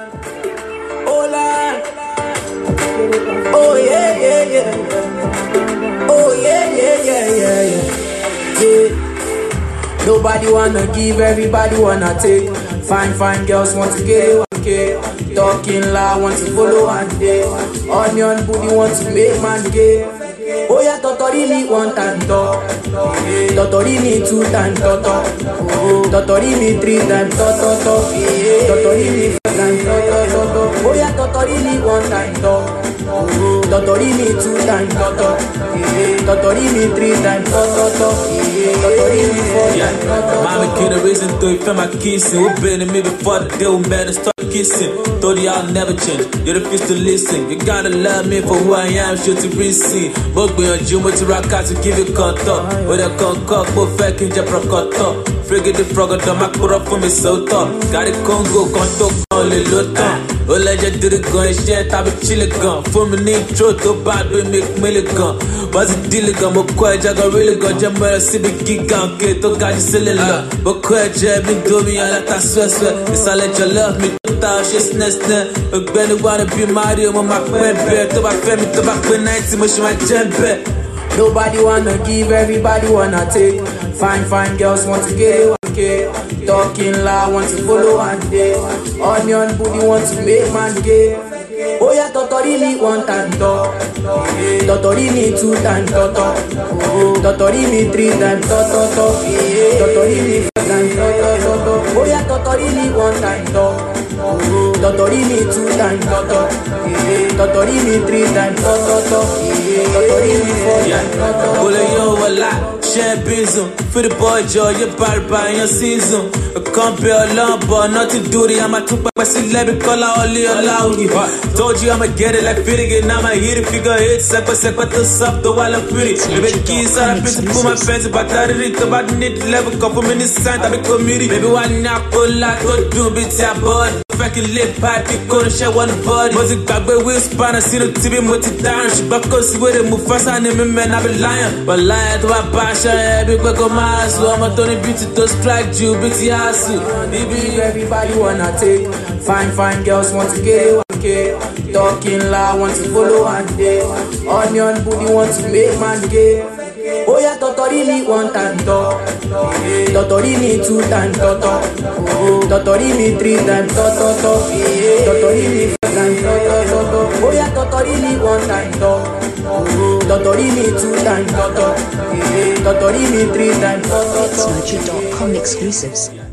Oh Lord, oh yeah, yeah, yeah. Oh yeah, yeah, yeah, yeah, yeah. Yeah. Nobody wanna give, everybody wanna take. Fine girls want to get it, okay. Talking loud, want to follow and day. Onion booty want to make man gay. Oh yeah, Totori me one time talk. Totori me two time talk. Totori me three time talk. Totori me four time talk. Oh yeah, Totori me one time talk. Totori me two time talk. Totori me three time talk. Totori me four time talk. Mama get a reason to it from my kissing. We've been in me before the deal man and start kissing. Told you I'll never change. You refuse to listen. You gotta love me for who I am. Should to receive. But we on Juma to rock out to give you contour. With a concoct, but fake in Japrocoto. Frigate the frog of my put up for me so tough. Got it Congo, conto, only loton. Oh, let you do the gun, shit, I be chilling gun. For me, need truth, to bad, we make milligan. Was it dealing gun, but quite, I got really gun, Jammer, Civic Geek, and get to God, silly love. But quite, Jab, me do me, I let that sweat. It's I let you love me, she's nest. But when you wanna be Mario, my friend, to my family, to my friend, 90, much my jump. Nobody wanna give, everybody wanna take. Fine girls want to get it, okay. Talking loud, want to follow and day. Onion booty want to make man gay. Oh yeah, Totori me one time talk. Totori me two time talk. Totori me three time talk. Totori me four time talk. Oh yeah, Totori me one time talk. Totori me two time talk. Totori me three time talk. Totori me four time talk. Bully yo a lot. Champions, for the boy Joe, you're bad by your season. I can't be alone, but nothing to do. I'm a two by celebrity, call I only allow you. Told you I'ma get it like fitting it. Now I hit it, figure it. Second, to soft, the while I'm pretty. Baby, keys are a piece of my fence, but I didn't about need level, couple minutes, sign, I'm a committee. Baby, one now, pull out, go do bits, yeah, boy. Fucking lip pipe, you couldn't share one body. Was it got with span? I see the TV multi-down. She back us with it, move fast, and him, man, I be lying. But lying to my bash. Big work on my ass, so I'm a Tony Beauty to strike you, bitty ass. Everybody wanna take. Fine girls want to get it, okay. Talking loud, want to follow and day. Onion booty want to make man gay. Oh yeah, Totori me one time talk. Totori me two time talk. Totori me three time talk. Totori me four time talk. Oh yeah, Totori me one time talk. Totori me two time talk. Totori me three time talk. It's Mojo.com exclusives.